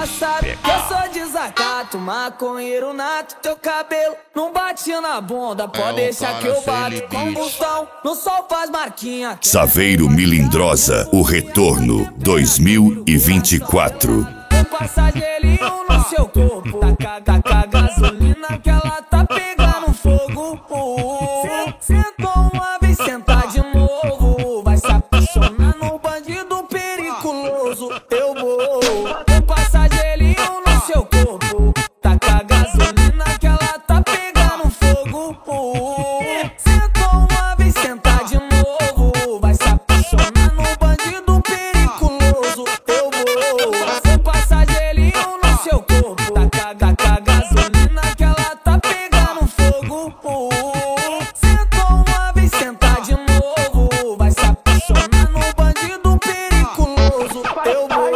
sabe que eu sou desacato, maconheiro nato. Teu cabelo não bate na bunda, pode deixar que eu bato. Combustão, no sol faz marquinha. Saveiro Milindrosa, o retorno 2024. Vou passar gelinho no seu corpo, taca gasolina que ela tá pegando fogo. Sentou uma vez, senta de novo, vai se apaixonar no bandido periculoso. Eu vou passar gelinho no seu corpo, taca gasolina que ela tá pegando fogo. Sentou uma vez, senta de novo, vai se apaixonar no bandido periculoso. Eu vou passar gelinho no seu corpo, taca gasolina que ela tá pegando fogo. Sentou uma vez, senta de novo, vai se apaixonar no bandido periculoso. Eu vou.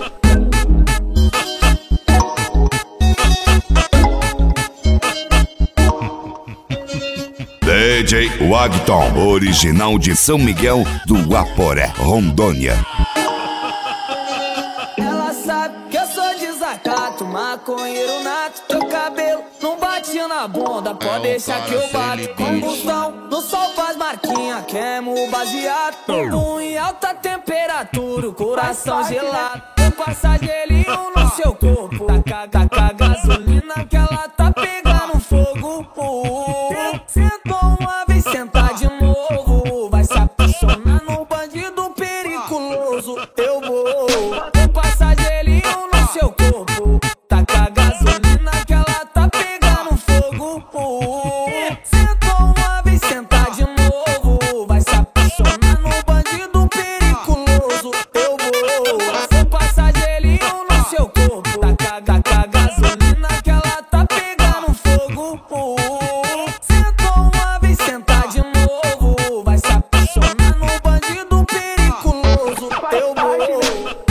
DJ Wagton, original de São Miguel do Aporé, Rondônia. Ela sabe que eu sou desacato, maconheiro nato. Teu cabelo não bate na bunda, pode deixar que eu bato. Combustão, no sol faz marquinha, queimo o baseado. Em alta temperatura, o coração gelado. Vou passar gelinho no seu corpo, taca gasolina que ela tá pegando fogo. Sentou uma vez, senta de novo, vai se apaixonar no bandido periculoso. Eu vou passar gelinho no seu corpo, taca gasolina que ela tá pegando fogo. Sentou uma vez, senta de novo, vai se apaixonar no bandido periculoso. Eu vou passar gelinho no seu corpo, taca gasolina que ela tá pegando fogo. Sentou uma vez, senta de novo, vai se apaixonar no bandido periculoso. Eu vou.